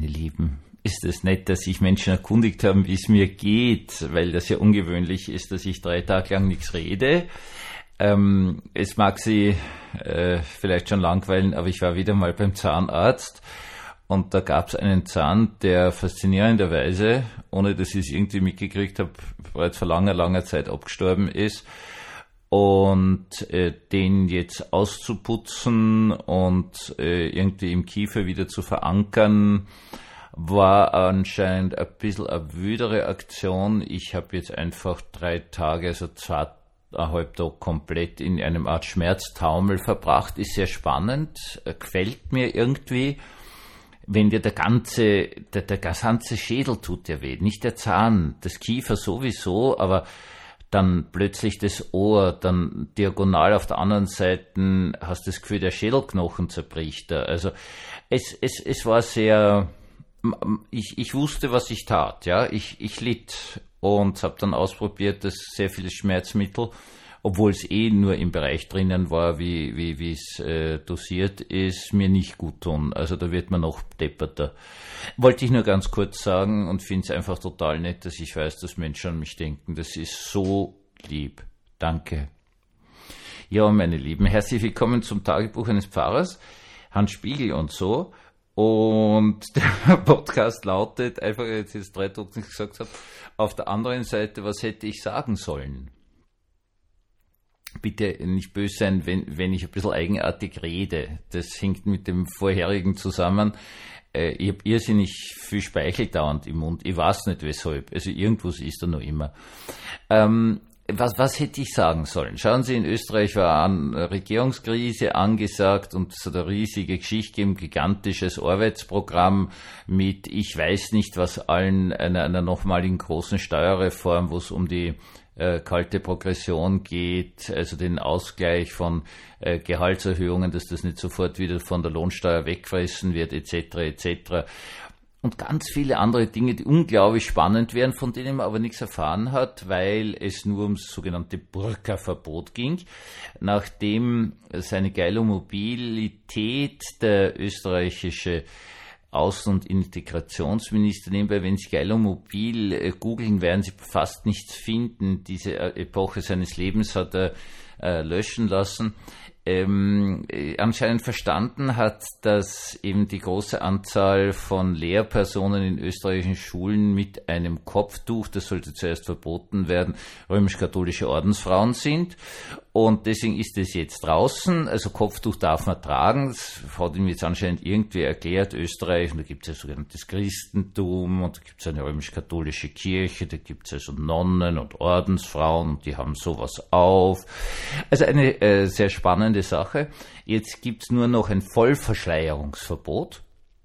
Lieben, ist es nett, dass sich Menschen erkundigt haben, wie es mir geht, weil das ja ungewöhnlich ist, dass ich 3 Tage lang nichts rede. Es mag Sie vielleicht schon langweilen, aber ich war wieder mal beim Zahnarzt und da gab es einen Zahn, der faszinierenderweise, ohne dass ich es irgendwie mitgekriegt habe, bereits vor langer Zeit abgestorben ist. Und den jetzt auszuputzen und irgendwie im Kiefer wieder zu verankern, war anscheinend ein bisschen eine wüdere Aktion. Ich habe jetzt einfach 3 Tage, also 2,5 Tage komplett in einem Art Schmerztaumel verbracht. Ist sehr spannend, gefällt mir irgendwie. Wenn dir der ganze Schädel tut dir weh, nicht der Zahn, das Kiefer sowieso, aber dann plötzlich das Ohr, dann diagonal auf der anderen Seite hast du das Gefühl, der Schädelknochen zerbricht da. Also es war sehr, ich wusste, was ich tat, ja, ich litt und habe dann ausprobiert, dass sehr viele Schmerzmittel, obwohl es nur im Bereich drinnen war, wie es dosiert ist, mir nicht gut tun. Also da wird man noch depperter. Wollte ich nur ganz kurz sagen und finde es einfach total nett, dass ich weiß, dass Menschen an mich denken. Das ist so lieb. Danke. Ja, meine Lieben, herzlich willkommen zum Tagebuch eines Pfarrers, Hans Spiegel und so. Und der Podcast lautet, einfach jetzt 3 Tage nichts gesagt habe, auf der anderen Seite, was hätte ich sagen sollen? Bitte nicht böse sein, wenn ich ein bisschen eigenartig rede. Das hängt mit dem vorherigen zusammen. Ich habe irrsinnig viel Speichel dauernd im Mund. Ich weiß nicht weshalb. Also irgendwas ist da noch immer. Was hätte ich sagen sollen? Schauen Sie, in Österreich war eine Regierungskrise angesagt und es hat eine riesige Geschichte gegeben, gigantisches Arbeitsprogramm mit, ich weiß nicht was allen, einer nochmaligen großen Steuerreform, wo es um die kalte Progression geht, also den Ausgleich von Gehaltserhöhungen, dass das nicht sofort wieder von der Lohnsteuer wegfressen wird, etc. Und ganz viele andere Dinge, die unglaublich spannend wären, von denen man aber nichts erfahren hat, weil es nur ums sogenannte Burka-Verbot ging. Nachdem seine geile Mobilität der österreichische Außen- und Integrationsminister, nebenbei, wenn Sie Geilomobil googeln, werden Sie fast nichts finden. Diese Epoche seines Lebens hat er löschen lassen. Anscheinend verstanden hat, dass eben die große Anzahl von Lehrpersonen in österreichischen Schulen mit einem Kopftuch, das sollte zuerst verboten werden, römisch-katholische Ordensfrauen sind. Und deswegen ist es jetzt draußen, also Kopftuch darf man tragen, das hat ihm jetzt anscheinend irgendwie erklärt, Österreich, und da gibt es ja sogenanntes Christentum, und da gibt es eine römisch-katholische Kirche, da gibt es also Nonnen und Ordensfrauen, und die haben sowas auf. Also eine sehr spannende Sache. Jetzt gibt es nur noch ein Vollverschleierungsverbot,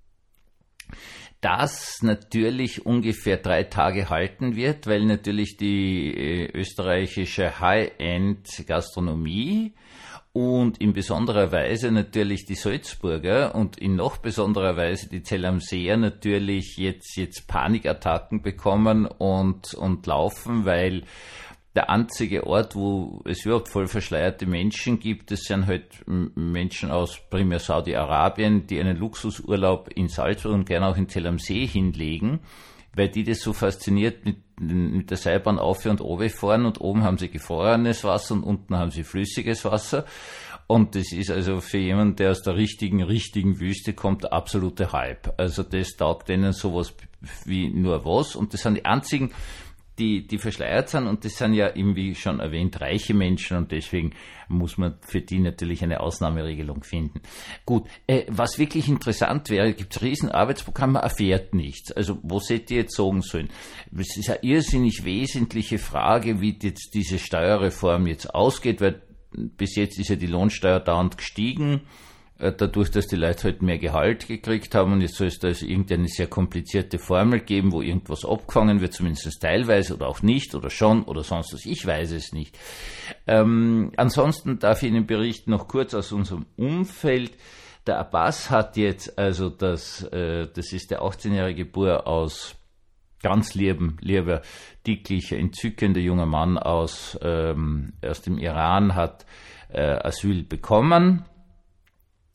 das natürlich ungefähr 3 Tage halten wird, weil natürlich die österreichische High-End-Gastronomie und in besonderer Weise natürlich die Salzburger und in noch besonderer Weise die Zell am Seer natürlich jetzt Panikattacken bekommen und laufen, weil der einzige Ort, wo es überhaupt voll verschleierte Menschen gibt, das sind halt Menschen aus primär Saudi-Arabien, die einen Luxusurlaub in Salzburg und gerne auch in Zell am See hinlegen, weil die das so fasziniert mit der Seilbahn auf und runter fahren, und oben haben sie gefrorenes Wasser und unten haben sie flüssiges Wasser. Und das ist also für jemanden, der aus der richtigen Wüste kommt, der absolute Hype. Also das taugt denen sowas wie nur was, und das sind die einzigen, die verschleiert sind, und das sind ja eben, wie schon erwähnt, reiche Menschen, und deswegen muss man für die natürlich eine Ausnahmeregelung finden. Gut, was wirklich interessant wäre, gibt es riesen Arbeitsprogramme, man erfährt nichts. Also was hätte ich jetzt sagen sollen? Es ist eine irrsinnig wesentliche Frage, wie jetzt diese Steuerreform jetzt ausgeht, weil bis jetzt ist ja die Lohnsteuer dauernd gestiegen, dadurch, dass die Leute halt mehr Gehalt gekriegt haben, und jetzt soll es da also irgendeine sehr komplizierte Formel geben, wo irgendwas abgefangen wird, zumindest teilweise oder auch nicht oder schon oder sonst was, ich weiß es nicht. Ansonsten darf ich Ihnen berichten, noch kurz aus unserem Umfeld. Der Abbas hat jetzt, also das ist der 18-jährige Bur aus ganz lieber, dicklicher, entzückender junger Mann aus dem Iran, hat Asyl bekommen.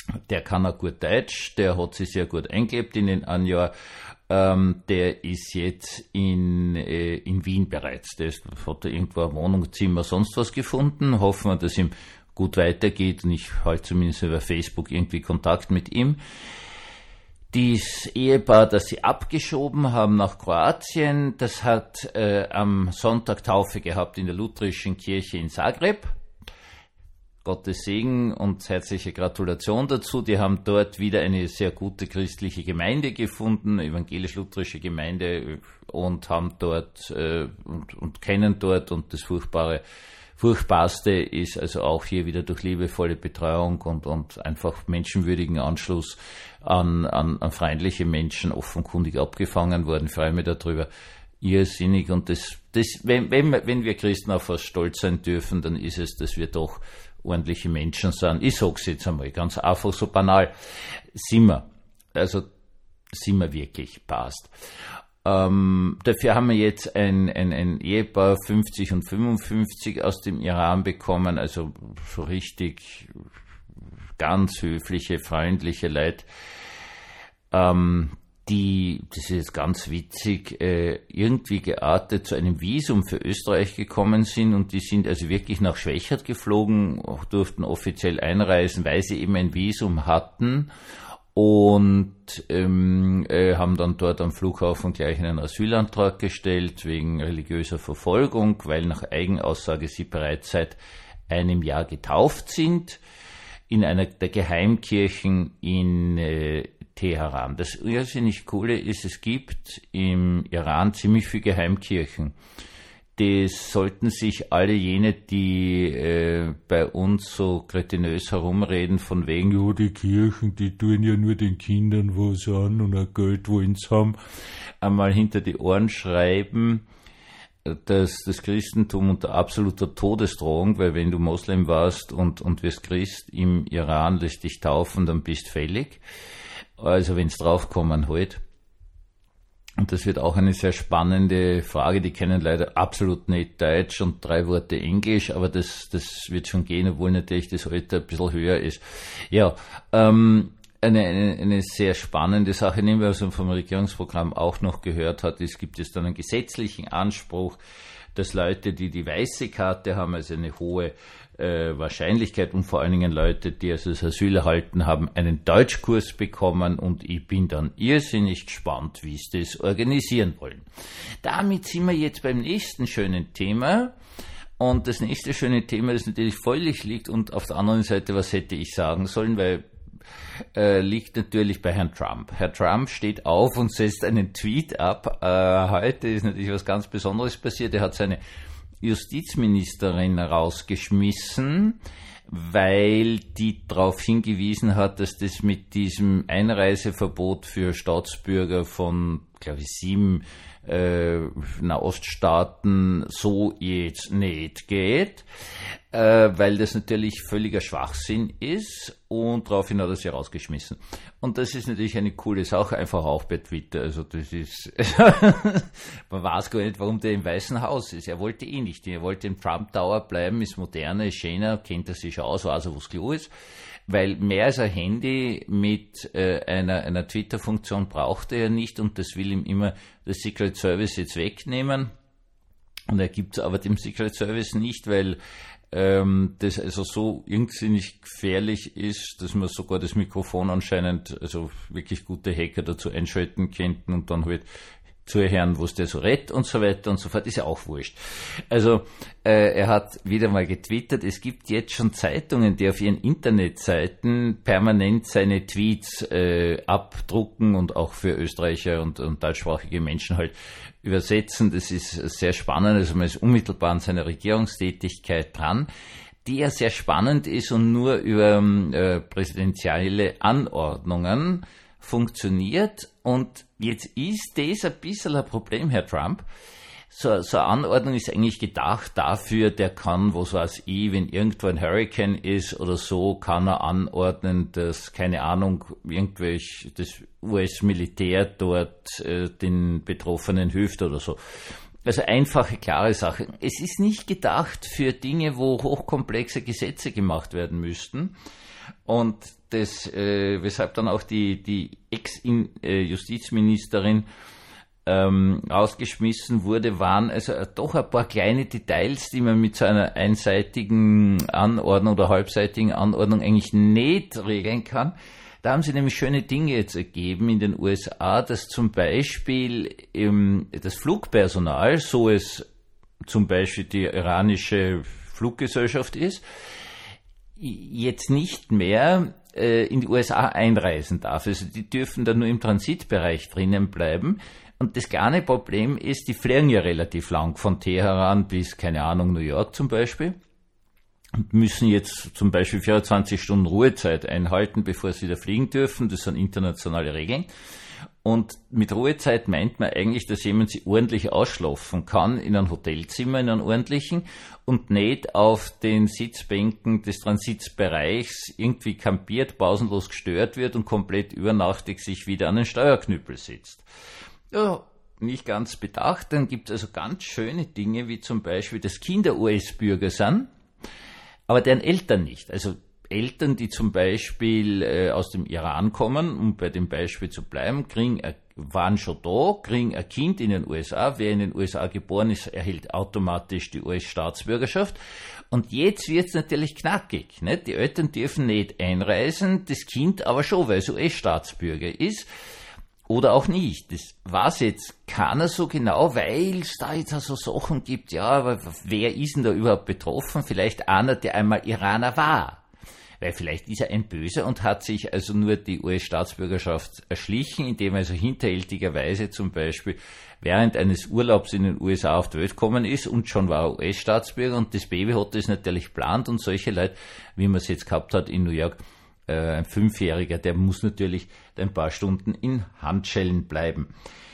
Der kann auch gut Deutsch, der hat sich sehr gut eingelebt in den ein Jahr. Der ist jetzt in Wien bereits. Hat da irgendwo ein Wohnungszimmer, sonst was gefunden. Hoffen wir, dass ihm gut weitergeht und ich halte zumindest über Facebook irgendwie Kontakt mit ihm. Das Ehepaar, das sie abgeschoben haben nach Kroatien, das hat am Sonntag Taufe gehabt in der lutherischen Kirche in Zagreb. Gottes Segen und herzliche Gratulation dazu. Die haben dort wieder eine sehr gute christliche Gemeinde gefunden, evangelisch-lutherische Gemeinde, und haben dort und kennen dort, und das Furchtbarste ist also auch hier wieder durch liebevolle Betreuung und einfach menschenwürdigen Anschluss an freundliche Menschen offenkundig abgefangen worden. Ich freue mich darüber. Irrsinnig, und wenn wir Christen auf was stolz sein dürfen, dann ist es, dass wir doch ordentliche Menschen sind. Ich sag's jetzt einmal ganz einfach, so banal. Sind wir wirklich, passt. Dafür haben wir jetzt ein Ehepaar 50 und 55 aus dem Iran bekommen, also so richtig ganz höfliche, freundliche Leute, die, das ist jetzt ganz witzig, irgendwie geartet zu einem Visum für Österreich gekommen sind, und die sind also wirklich nach Schwechat geflogen, durften offiziell einreisen, weil sie eben ein Visum hatten, und haben dann dort am Flughafen gleich einen Asylantrag gestellt wegen religiöser Verfolgung, weil nach Eigenaussage sie bereits seit einem Jahr getauft sind in einer der Geheimkirchen in Teheran. Das irrsinnig Coole ist, es gibt im Iran ziemlich viele Geheimkirchen. Das sollten sich alle jene, die bei uns so kretinös herumreden, von wegen, ja, die Kirchen, die tun ja nur den Kindern was an und ein Geld wollen sie haben, einmal hinter die Ohren schreiben, dass das Christentum unter absoluter Todesdrohung, weil wenn du Moslem warst und wirst Christ im Iran, lässt dich taufen, dann bist fällig. Also wenn's draufkommen halt. Und das wird auch eine sehr spannende Frage. Die kennen leider absolut nicht Deutsch und 3 Worte Englisch, aber das wird schon gehen, obwohl natürlich das Alter ein bisschen höher ist. Ja, eine sehr spannende Sache, nehmen wir also vom Regierungsprogramm auch noch gehört hat, es gibt jetzt dann einen gesetzlichen Anspruch, dass Leute, die die weiße Karte haben, also eine hohe Wahrscheinlichkeit, und vor allen Dingen Leute, die also das Asyl erhalten haben, einen Deutschkurs bekommen, und ich bin dann irrsinnig gespannt, wie sie das organisieren wollen. Damit sind wir jetzt beim nächsten schönen Thema, und das nächste schöne Thema, das natürlich völlig liegt, und auf der anderen Seite, was hätte ich sagen sollen, weil liegt natürlich bei Herrn Trump. Herr Trump steht auf und setzt einen Tweet ab. Heute ist natürlich was ganz Besonderes passiert. Er hat seine Justizministerin rausgeschmissen, weil die darauf hingewiesen hat, dass das mit diesem Einreiseverbot für Staatsbürger von, glaube ich, 7 Nahoststaaten so jetzt nicht geht, weil das natürlich völliger Schwachsinn ist, und daraufhin hat er sie rausgeschmissen. Und das ist natürlich eine coole Sache, einfach auch bei Twitter. Also das ist, man weiß gar nicht, warum der im Weißen Haus ist. Er wollte eh nicht, er wollte im Trump Tower bleiben, ist moderner, ist schöner, kennt er sich aus, weiß er, wo es klar ist. Weil mehr als ein Handy mit einer Twitter-Funktion braucht er ja nicht, und das will ihm immer das Secret Service jetzt wegnehmen. Und er gibt es aber dem Secret Service nicht, weil das also so irgendwie nicht gefährlich ist, dass man sogar das Mikrofon anscheinend, also wirklich gute Hacker dazu einschalten könnten und dann halt zuhören, was der so redet und so weiter und so fort, ist ja auch wurscht. Also er hat wieder mal getwittert, es gibt jetzt schon Zeitungen, die auf ihren Internetseiten permanent seine Tweets abdrucken und auch für Österreicher und deutschsprachige Menschen halt übersetzen. Das ist sehr spannend, also man ist unmittelbar an seiner Regierungstätigkeit dran, die ja sehr spannend ist und nur über präsidentielle Anordnungen funktioniert. Und jetzt ist das ein bisschen ein Problem, Herr Trump. So eine Anordnung ist eigentlich gedacht dafür, der kann, was weiß ich, wenn irgendwo ein Hurricane ist oder so, kann er anordnen, dass, keine Ahnung, das US-Militär dort den Betroffenen hilft oder so. Also einfache, klare Sachen. Es ist nicht gedacht für Dinge, wo hochkomplexe Gesetze gemacht werden müssten. Und das, weshalb dann auch die Ex-Justizministerin rausgeschmissen wurde, waren also doch ein paar kleine Details, die man mit so einer einseitigen Anordnung oder halbseitigen Anordnung eigentlich nicht regeln kann. Da haben sie nämlich schöne Dinge jetzt ergeben in den USA, dass zum Beispiel das Flugpersonal, so es zum Beispiel die iranische Fluggesellschaft ist, jetzt nicht mehr in die USA einreisen darf. Also die dürfen dann nur im Transitbereich drinnen bleiben. Und das kleine Problem ist, die fliegen ja relativ lang von Teheran bis, keine Ahnung, New York zum Beispiel. Und müssen jetzt zum Beispiel 24 Stunden Ruhezeit einhalten, bevor sie wieder fliegen dürfen. Das sind internationale Regeln. Und mit Ruhezeit meint man eigentlich, dass jemand sich ordentlich ausschlafen kann in einem Hotelzimmer, in einem ordentlichen, und nicht auf den Sitzbänken des Transitbereichs irgendwie kampiert, pausenlos gestört wird und komplett übernachtig sich wieder an den Steuerknüppel sitzt. Ja, nicht ganz bedacht. Dann gibt es also ganz schöne Dinge, wie zum Beispiel, dass Kinder US-Bürger sind, aber deren Eltern nicht. Also Eltern, die zum Beispiel aus dem Iran kommen, um bei dem Beispiel zu bleiben, waren schon da, kriegen ein Kind in den USA. Wer in den USA geboren ist, erhält automatisch die US-Staatsbürgerschaft. Und jetzt wird's natürlich knackig. Nicht? Die Eltern dürfen nicht einreisen, das Kind aber schon, weil es US-Staatsbürger ist. Oder auch nicht. Das weiß jetzt keiner so genau, weil es da jetzt auch so Sachen gibt, ja, aber wer ist denn da überhaupt betroffen? Vielleicht einer, der einmal Iraner war. Weil vielleicht ist er ein Böser und hat sich also nur die US-Staatsbürgerschaft erschlichen, indem er also hinterhältigerweise zum Beispiel während eines Urlaubs in den USA auf die Welt gekommen ist und schon war er US-Staatsbürger und das Baby hat das natürlich geplant und solche Leute, wie man es jetzt gehabt hat in New York, ein 5-Jähriger, der muss natürlich ein paar Stunden in Handschellen bleiben.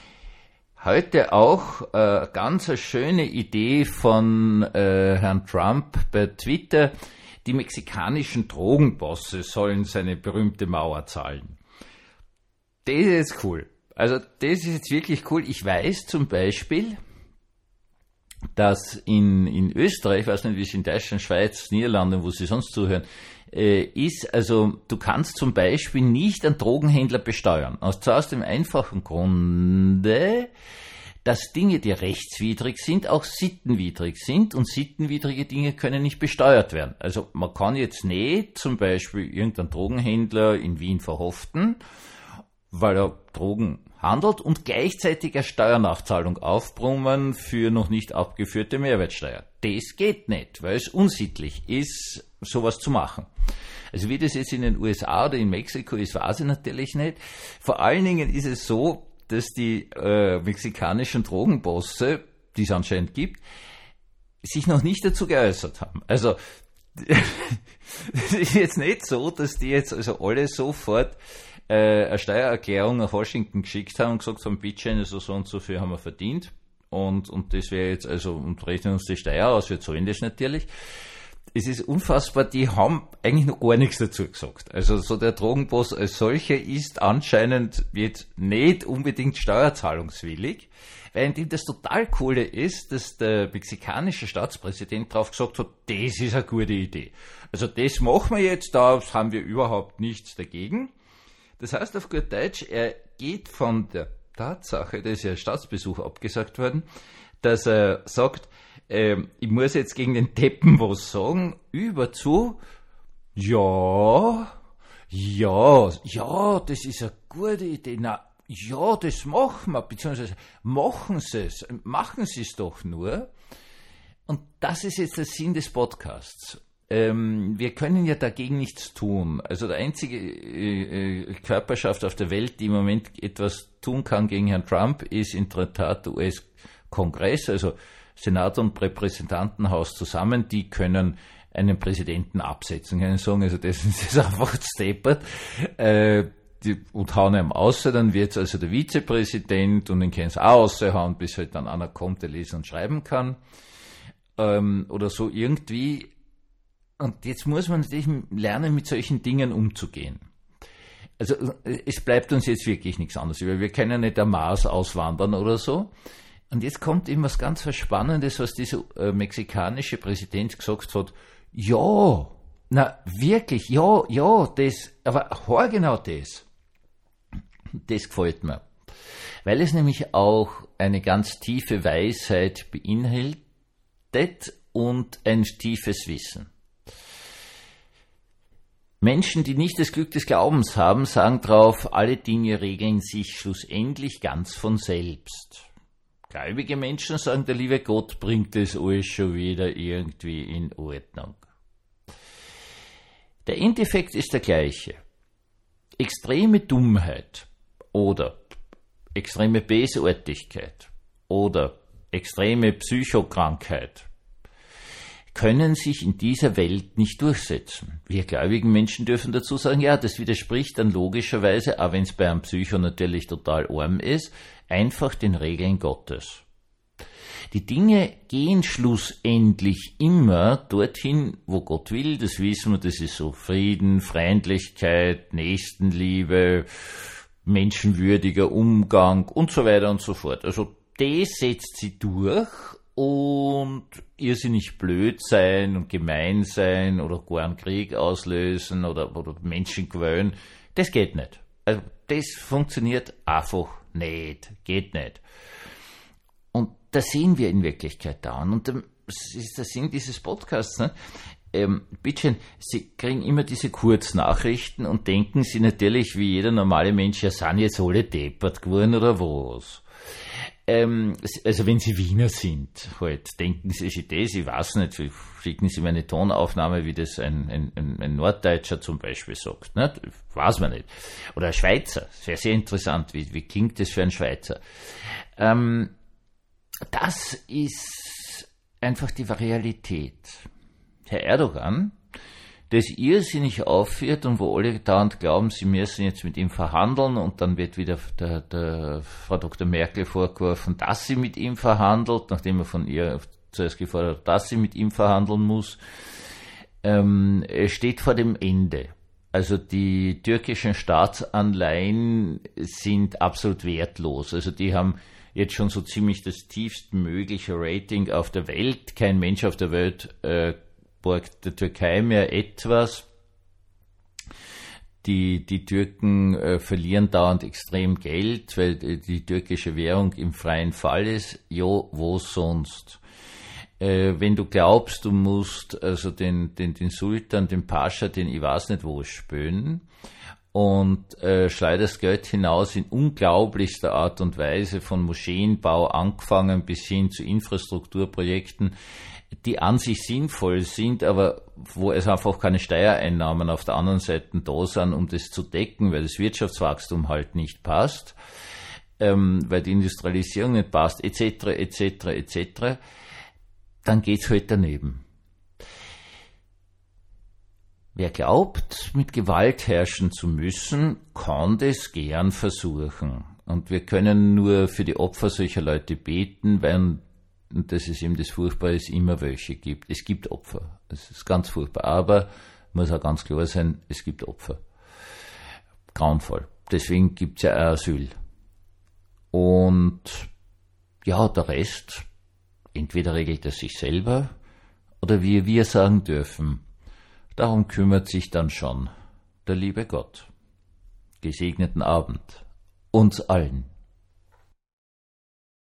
Heute auch ganz eine schöne Idee von Herrn Trump bei Twitter. Die mexikanischen Drogenbosse sollen seine berühmte Mauer zahlen. Das ist jetzt cool. Also das ist jetzt wirklich cool. Ich weiß zum Beispiel, dass in Österreich, ich weiß nicht, wie es in Deutschland, Schweiz, Niederlande, wo Sie sonst zuhören, ist, also du kannst zum Beispiel nicht einen Drogenhändler besteuern. Aus dem einfachen Grunde, dass Dinge, die rechtswidrig sind, auch sittenwidrig sind und sittenwidrige Dinge können nicht besteuert werden. Also man kann jetzt nicht zum Beispiel irgendeinen Drogenhändler in Wien verhaften, weil er Drogen handelt und gleichzeitig eine Steuernachzahlung aufbrummen für noch nicht abgeführte Mehrwertsteuer. Das geht nicht, weil es unsittlich ist, sowas zu machen. Also wie das jetzt in den USA oder in Mexiko ist, weiß ich natürlich nicht. Vor allen Dingen ist es so, dass die mexikanischen Drogenbosse, die es anscheinend gibt, sich noch nicht dazu geäußert haben. Also es ist jetzt nicht so, dass die jetzt also alle sofort eine Steuererklärung nach Washington geschickt haben und gesagt haben, bitte, also so und so viel haben wir verdient und das wäre jetzt also, und rechnen uns die Steuer aus, wir zahlen das natürlich. Es ist unfassbar, die haben eigentlich noch gar nichts dazu gesagt. Also so der Drogenboss als solcher ist anscheinend jetzt nicht unbedingt steuerzahlungswillig, während ihm das total Coole ist, dass der mexikanische Staatspräsident drauf gesagt hat, das ist eine gute Idee. Also das machen wir jetzt, da haben wir überhaupt nichts dagegen. Das heißt auf gut Deutsch, er geht von der Tatsache, da ist ja Staatsbesuch abgesagt worden, dass er sagt, ich muss jetzt gegen den Deppen was sagen, über zu, ja, das ist eine gute Idee, ja, das machen wir, beziehungsweise machen Sie es doch nur. Und das ist jetzt der Sinn des Podcasts. Wir können ja dagegen nichts tun. Also der einzige Körperschaft auf der Welt, die im Moment etwas tun kann gegen Herrn Trump, ist in der Tat der US-Kongress, also Senat und Repräsentantenhaus zusammen, die können einen Präsidenten absetzen, können sagen, also das ist einfach steppert, und hauen einem aus, dann wird es also der Vizepräsident und den können sie auch raushauen, bis halt dann einer kommt, der lesen und schreiben kann, oder so irgendwie. Und jetzt muss man natürlich lernen, mit solchen Dingen umzugehen. Also es bleibt uns jetzt wirklich nichts anderes, weil wir können nicht am Mars auswandern oder so. Und jetzt kommt eben was ganz Spannendes, was dieser mexikanische Präsident gesagt hat. Ja, Na, wirklich, ja, aber genau das. Das gefällt mir. Weil es nämlich auch eine ganz tiefe Weisheit beinhaltet und ein tiefes Wissen. Menschen, die nicht das Glück des Glaubens haben, sagen drauf, alle Dinge regeln sich schlussendlich ganz von selbst. Gläubige Menschen sagen, der liebe Gott bringt das alles schon wieder irgendwie in Ordnung. Der Endeffekt ist der gleiche. Extreme Dummheit oder extreme Bösartigkeit oder extreme Psychokrankheit können sich in dieser Welt nicht durchsetzen. Wir gläubigen Menschen dürfen dazu sagen, ja, das widerspricht dann logischerweise, auch wenn es bei einem Psycho natürlich total arm ist, einfach den Regeln Gottes. Die Dinge gehen schlussendlich immer dorthin, wo Gott will, das wissen wir, das ist so Frieden, Freundlichkeit, Nächstenliebe, menschenwürdiger Umgang und so weiter und so fort. Also das setzt sie durch und irrsinnig blöd sein und gemein sein oder gar einen Krieg auslösen oder Menschen quälen, das geht nicht. Also das funktioniert einfach nicht, geht nicht. Und das sehen wir in Wirklichkeit da. Und das ist der Sinn dieses Podcasts. Ne? Bitteschön, Sie kriegen immer diese Kurznachrichten und denken Sie natürlich, wie jeder normale Mensch, ja, sind jetzt alle deppert geworden oder was? Also wenn Sie Wiener sind, halt, denken Sie sich das, ich weiß nicht, schicken Sie mir eine Tonaufnahme, wie das ein Norddeutscher zum Beispiel sagt, ne? Weiß man nicht. Oder ein Schweizer, das wäre sehr interessant, wie klingt das für einen Schweizer? Das ist einfach die Realität. Herr Erdogan, das irrsinnig aufführt und wo alle dauernd glauben, sie müssen jetzt mit ihm verhandeln und dann wird wieder der Frau Dr. Merkel vorgeworfen, dass sie mit ihm verhandelt, nachdem er von ihr zuerst gefordert hat, dass sie mit ihm verhandeln muss, steht vor dem Ende. Also die türkischen Staatsanleihen sind absolut wertlos. Also die haben jetzt schon so ziemlich das tiefstmögliche Rating auf der Welt. Kein Mensch auf der Welt borgt der Türkei mehr etwas. Die Türken verlieren dauernd extrem Geld, weil die türkische Währung im freien Fall ist. Jo, wo sonst? Wenn du glaubst, du musst also den Sultan, den Pascha, den ich weiß nicht wo spüren und schleuderst Geld hinaus in unglaublichster Art und Weise, von Moscheenbau angefangen bis hin zu Infrastrukturprojekten, die an sich sinnvoll sind, aber wo es einfach keine Steuereinnahmen auf der anderen Seite da sind, um das zu decken, weil das Wirtschaftswachstum halt nicht passt, weil die Industrialisierung nicht passt, etc., dann geht's halt daneben. Wer glaubt, mit Gewalt herrschen zu müssen, kann das gern versuchen. Und wir können nur für die Opfer solcher Leute beten, weil, und das ist eben das Furchtbare, es immer welche gibt. Es gibt Opfer. Das ist ganz furchtbar. Aber muss auch ganz klar sein, es gibt Opfer. Grauenvoll. Deswegen gibt's ja auch Asyl. Und ja, der Rest, entweder regelt er sich selber oder wie wir sagen dürfen, darum kümmert sich dann schon der liebe Gott. Gesegneten Abend uns allen.